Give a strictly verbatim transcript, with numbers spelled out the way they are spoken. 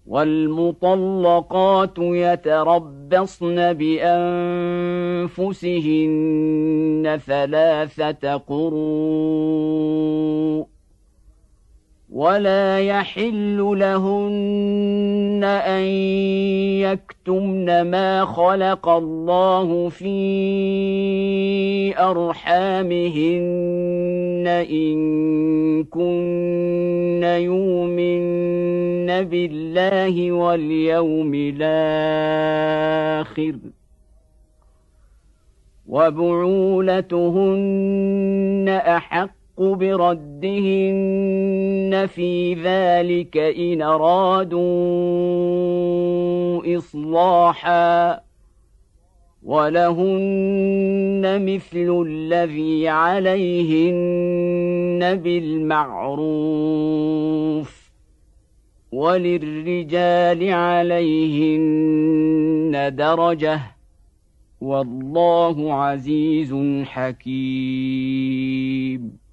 والمطلقات يتربصن بأنفسهن ثلاثة قروء ولا يحل لهن أن يكتمن ما خلق الله في أرحامهن إن كن يؤمن بالله واليوم الآخر وبعولتهن أحق بردهن في ذلك إن أرادوا إصلاحا ولهن مثل الذي عليهن بالمعروف وللرجال عليهن درجة والله عزيز حكيم.